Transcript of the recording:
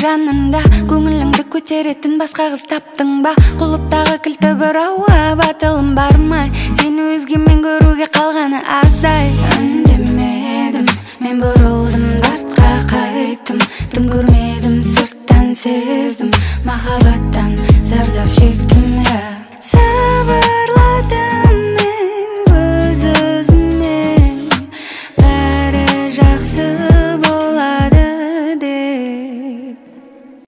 жанында, көңіліңді көтеретін басқа қыз таптың ба? Құлыптағы кілті бір ауа, батылым бармай, сені өзгемен көруге қалғаны аздай. Үндемедім, мен бұрылдым, дартқа қайттым, тым көрмедім, сырттан сездім, махаббаттан зардап шектім.